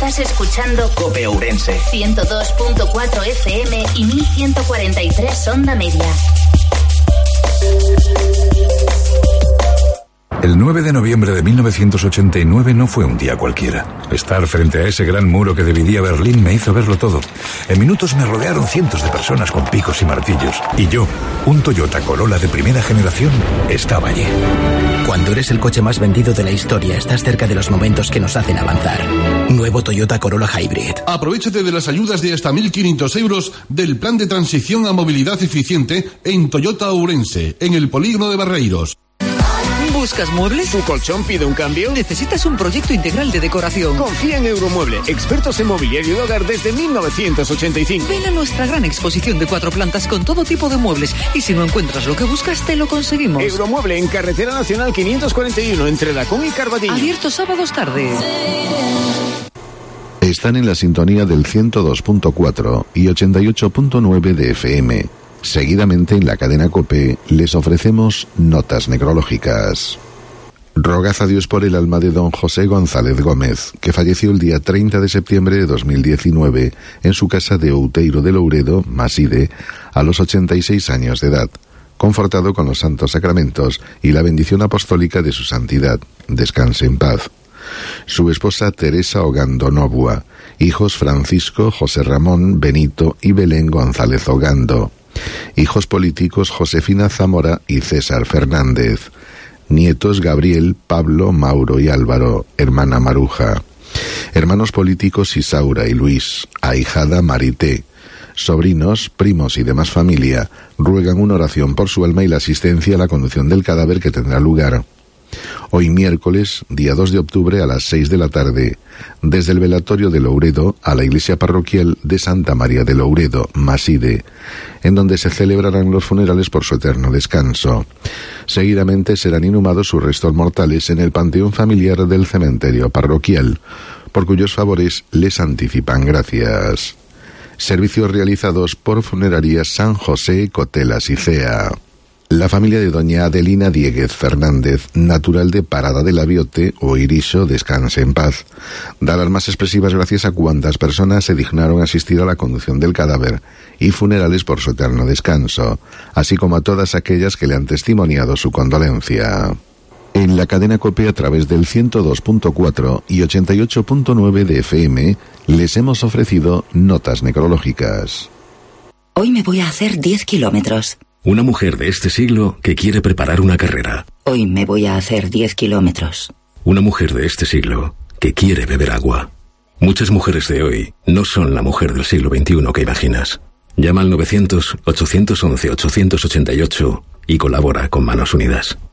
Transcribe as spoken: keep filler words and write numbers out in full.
Estás escuchando COPE Ourense. ciento dos punto cuatro F M y mil ciento cuarenta y tres onda media. El nueve de noviembre de mil novecientos ochenta y nueve no fue un día cualquiera. Estar frente a ese gran muro que dividía Berlín me hizo verlo todo. En minutos me rodearon cientos de personas con picos y martillos. Y yo, un Toyota Corolla de primera generación, estaba allí. Cuando eres el coche más vendido de la historia, estás cerca de los momentos que nos hacen avanzar. Nuevo Toyota Corolla Hybrid. Aprovechate de las ayudas de hasta mil quinientos euros del plan de transición a movilidad eficiente en Toyota Ourense, en el polígono de Barreiros. ¿Buscas muebles? ¿Tu colchón pide un cambio? ¿Necesitas un proyecto integral de decoración? Confía en Euromueble, expertos en mobiliario de hogar desde mil novecientos ochenta y cinco. Ven a nuestra gran exposición de cuatro plantas con todo tipo de muebles y si no encuentras lo que buscas, te lo conseguimos. Euromueble en Carretera Nacional quinientos cuarenta y uno entre Dacón y Carvatillo. Abierto sábados tarde. Están en la sintonía del ciento dos punto cuatro y ochenta y ocho punto nueve de F M. Seguidamente en la cadena COPE les ofrecemos notas necrológicas. Rogad a Dios por el alma de don José González Gómez, que falleció el día treinta de septiembre de dos mil diecinueve en su casa de Outeiro de Louredo, Maside, a los ochenta y seis años de edad, confortado con los santos sacramentos y la bendición apostólica de su santidad. Descanse en paz. Su esposa Teresa Ogando Nobua, hijos Francisco, José Ramón, Benito y Belén González Ogando. Hijos políticos Josefina Zamora y César Fernández. Nietos Gabriel, Pablo, Mauro y Álvaro, hermana Maruja. Hermanos políticos Isaura y Luis, ahijada Marité. Sobrinos, primos y demás familia ruegan una oración por su alma y la asistencia a la conducción del cadáver que tendrá lugar hoy miércoles, día dos de octubre a las seis de la tarde, desde el velatorio de Louredo a la iglesia parroquial de Santa María de Louredo, Maside, en donde se celebrarán los funerales por su eterno descanso. Seguidamente serán inhumados sus restos mortales en el panteón familiar del cementerio parroquial, por cuyos favores les anticipan gracias. Servicios realizados por Funerarías San José, Cotelas y Cea. La familia de doña Adelina Dieguez Fernández, natural de Parada del Aviote o Irixo, descanse en paz. Da las más expresivas gracias a cuantas personas se dignaron a asistir a la conducción del cadáver y funerales por su eterno descanso, así como a todas aquellas que le han testimoniado su condolencia. En la cadena COPE a través del ciento dos punto cuatro y ochenta y ocho punto nueve de F M les hemos ofrecido notas necrológicas. Hoy me voy a hacer diez kilómetros. Una mujer de este siglo que quiere preparar una carrera. Hoy me voy a hacer diez kilómetros. Una mujer de este siglo que quiere beber agua. Muchas mujeres de hoy no son la mujer del siglo veintiuno que imaginas. Llama al novecientos, ochocientos once, ochocientos ochenta y ocho y colabora con Manos Unidas.